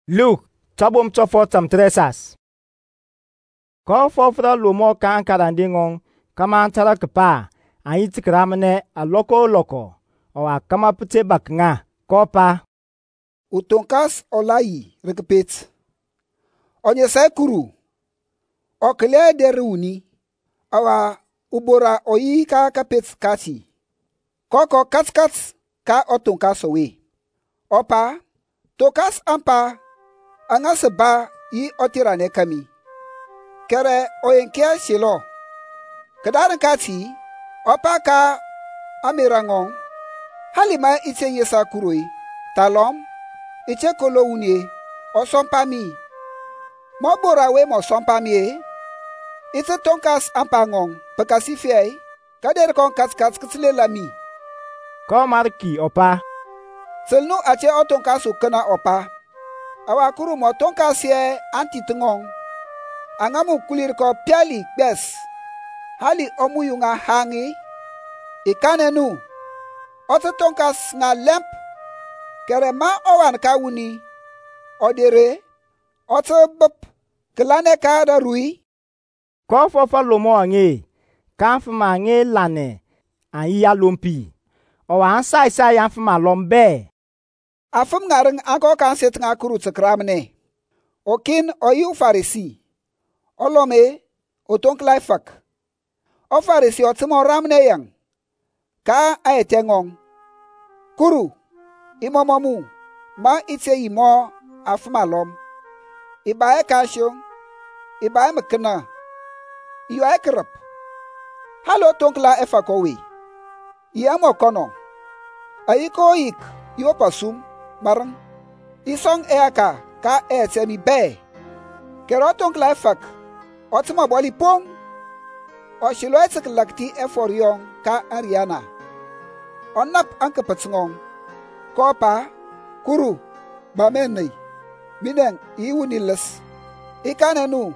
Luke tabum chofo tam tresas. Ko fofra lumo kan karandingong kama antara kepa anyi tikramene a loko o a kama pute baknga kopa utonkas olayi rekpet onye sekuru okle deruni awa ubora oyi ka kapet kati koko katkat ka otonkas owe opa tokas ampa angaseba yi otirane kami kere oyenkia shilo kedaran kati opa ka amirangong halima ite yesa kuroi talom iche kolo unie osompami mobora we mo sompami ite tonkas ampangong pakasifie kader kon kat kitsile lami ko marki opa selnu ache otonkas ukana opa awa kuru mo tonkas ye antitngong angamu kulir ko piali bes hali omuyunga hangi ikanenu oto tonkas nga lemp kere ma owan kawuni odere oto bop kelane ka da rui ko fofa lumo ange kanfuma ange lane anyi ya lompi o an sai anfuma lombe afum ngaring anko kan set nga kuru tskramne okin oyu farisi olome otonklai fak o farisi otimo ramne yang ka aetengong kuru imomomu ma ite imo afmalom ibae kasho ibae mkna iyo ekrap halo tonkla efakowe yamo kono ayiko ik yo pasum marang isong eaka ka etemi be kero tonkla efak otimo boli pong o shilo etik lakti eforion ka ariana onap anka patsngong kopa kuru bamenei mineng iwuniles ikanenu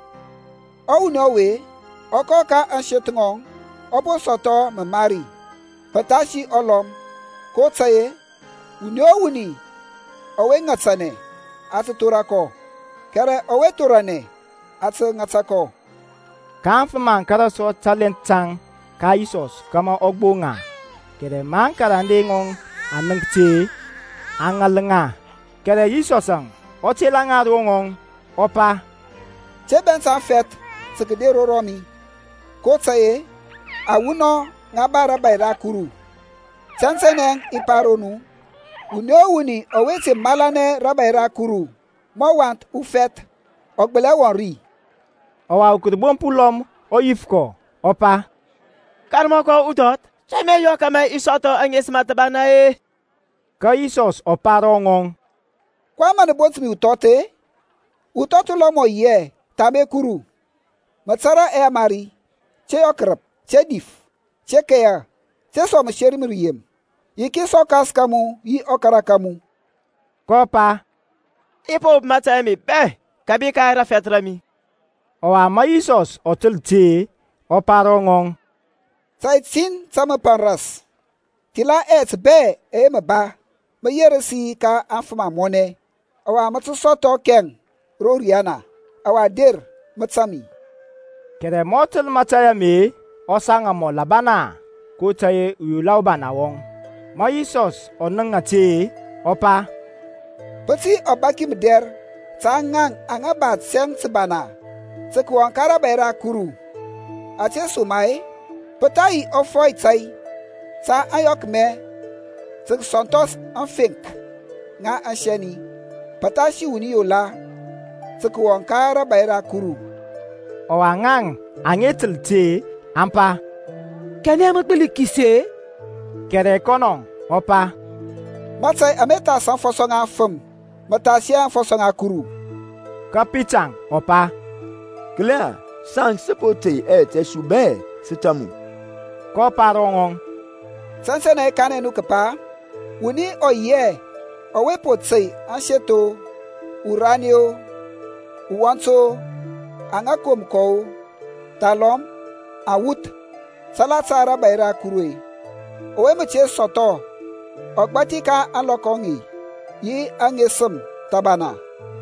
ounowe okoka anshetngong opo soto mamari patashi olom kotsaye uniowuni owe ngatsane atuturako kere owe turane atu ngatsako kanfuma kara so talent tang ka isos kama ogbonga kere man karandingong anengti angalenga kere isosang otilanga rongong opa cheben san fet tsikdero romi kotsaye awuno ngabara bayra kuru tsanseneng iparonu uniowuni owete malane rabayra kuru mowant ufet ogbele wonri owa ukudbon pulom oyifko opa karmoko utot chame yo kama isoto angesmata banae ka isos opa rongong kwa mane botmi utote utoto lomo ye tame kuru matsara e amari che okrap che dif che kaya che som sherimriem yiki sokas kamu yi okara kamu kopa ipo matami be kabi kaira fetrami owa ma isos otilti opa rongong saitsin sama panras tila et be e maba mayeresi ka afma mone awa matsu soto ken roriana awa der matsami kere motil mataya me osanga mo labana kotaye uyulaubana wong ma isos onangati opa pati obakim der tangang angabat seng tsbana tsekwan karabaira kuru ache sumai patai ofoi tsai sa ayok me tsek sontos anfink nga ansheni patashi uni yola tsekwan karabaira kuru owangang angetilti ampa kene mukbili kise kere kono opa matsai ameta san fosonga fum matasia fosonga kuru kapitang opa Kla sang sepote te shube sitamu kopa rongong sansene kanenu kapa wuni oye owepotsei ansheto uranio uwanto angakomko talom awut salatsara bayra kurui owemeche soto ogbatika alokongi yi angesum tabana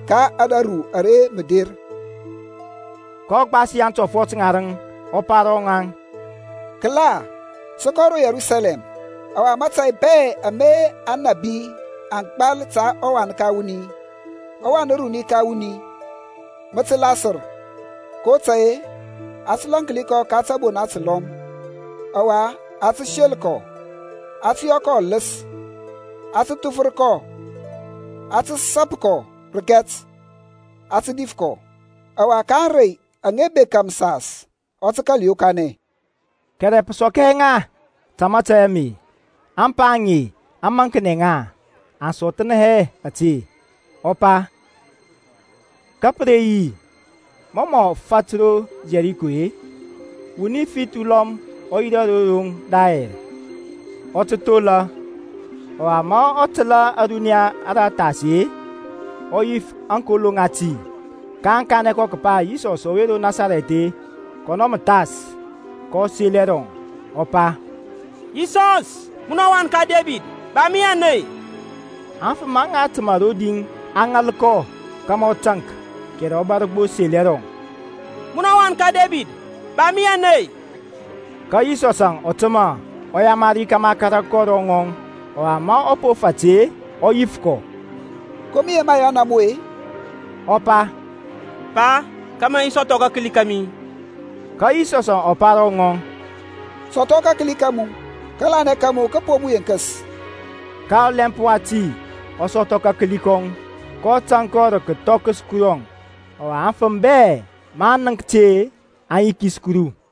ka adaru are medir. Kok pasi yang cofot ngareng oparongang. Kela sokoro Yerusalem. Awa matsai be ame anabi ankbal ta owan kawuni. Owan runi kawuni. Matselasar. Ko tsaye aslan kliko katsabo natslom. Awa atshelko. Atyoko lis. Atutufurko. Atsapko riget. Atdifko. Awa kanrei angebe kamsas. Otsakaliukane. Kere pesoke nga tamatemi ampangi amankenenga asotene ati opa kaprei momo fatro jerikwe wuni fitulom oidorung daer otutola o ama otla adunia aratasi oif ankolongati kankane ko kapa yiso sowero nasarete konomatas ko silerong opa Isos, munawan ka David, bamiane. Anfa manga tamaroding angal ko kamotang kero barbo silerong. Munawan ka David, bamiane. Ka isosang otama oyamari kamakara korongong o ama opo fati o yifko. Komi emaya namwe. Opa. Pa, kama isoto ka kilikami. Ka isosang oparongong. Soto ka kilikamu. Kala ne kamu kapomu yenkas. Ka lempuati o soto ka kilikong ko tankoro ke tokus kurong. O anfambe manang te ayikis kuru.